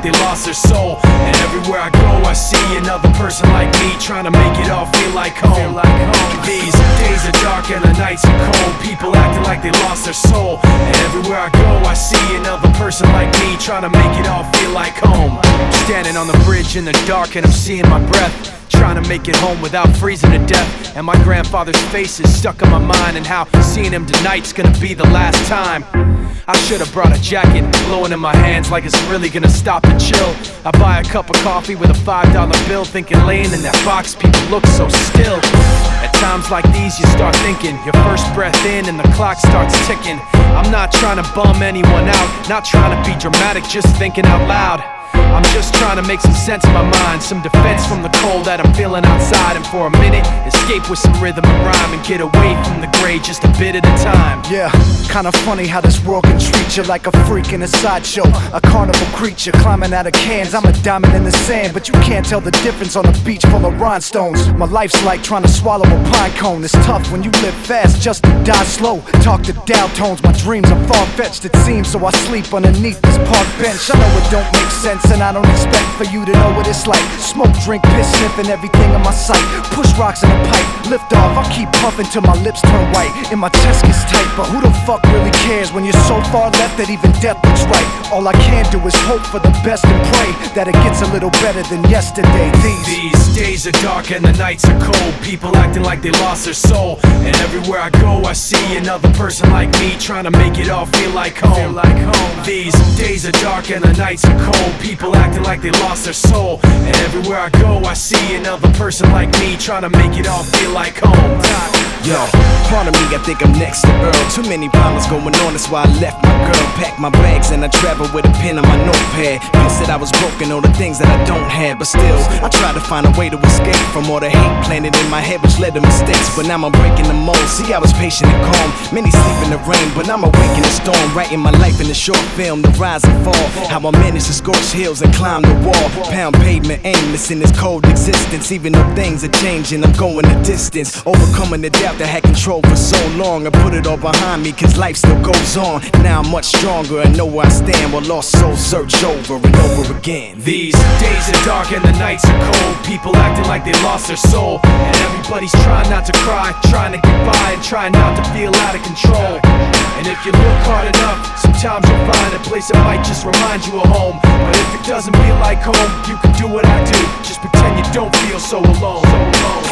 they lost their soul. And everywhere I go I see another person like me, trying to make it all feel like home. These days are dark and the nights are cold, people acting like they lost their soul. And everywhere I go I see another person like me, trying to make it all feel like home. I'm standing on the bridge in the dark and I'm seeing my breath, trying to make it home without freezing to death. And my grandfather's face is stuck in my mind, and how seeing him tonight's gonna be the last time. I should've brought a jacket, blowing in my hands like it's really gonna stop and chill. I buy a cup of coffee with a $5 bill, thinking laying in that box people look so still. At times like these you start thinking, your first breath in and the clock starts ticking. I'm not trying to bum anyone out, not trying to be dramatic, just thinking out loud. I'm just trying to make some sense in my mind, some defense from the cold that I'm feeling outside. And for a minute, escape with some rhythm and rhyme, and get away from the gray just a bit at a time. Yeah, kinda funny how this world can treat you like a freak in a sideshow, a carnival creature climbing out of cans. I'm a diamond in the sand, but you can't tell the difference on a beach full of rhinestones. My life's like trying to swallow a pine cone. It's tough when you live fast just to die slow. Talk to Dow tones, my dreams are far-fetched it seems, so I sleep underneath this park bench. I know it don't make sense, and I don't expect for you to know what it's like. Smoke, drink, piss, sniffing everything in my sight. Push rocks in a pipe, lift off, I keep puffing till my lips turn white and my chest gets tight. But who the fuck really cares when you're so far left that even death looks right? All I can do is hope for the best and pray that it gets a little better than yesterday. These days are dark and the nights are cold, people acting like they lost their soul. And everywhere I go I see another person like me, trying to make it all feel like home. These days are dark and the nights are cold, people acting like they lost their soul. And everywhere I go I see another person like me, trying to make it all feel like home. Yo, part of me, I think I'm next to Earl. Too many problems going on, that's why I left my girl. Packed my bags and I traveled with a pen on my notepad. Pissed that I was broken, all the things that I don't have. But still, I tried to find a way to escape from all the hate planted in my head, which led to mistakes. But now I'm breaking the mold. See, I was patient and calm. Many sleep in the rain, but I'm awake in the storm. Writing my life in a short film, the rise and fall. How I managed to scorch hills and climb the wall. Pound pavement, aimless in this cold existence. Even though things are changing, I'm going the distance. Overcoming the doubt that had control for so long. I put it all behind me, cause life still goes on. Now I'm much stronger and know where I stand, while lost souls search over and over again. These days are dark and the nights are cold, people acting like they lost their soul. And everybody's trying not to cry, trying to get by, and trying not to feel out of control. And if you look hard enough, sometimes you'll find a place that might just remind you of home. But if it doesn't feel like home, you can do what I do, just pretend you don't feel so alone.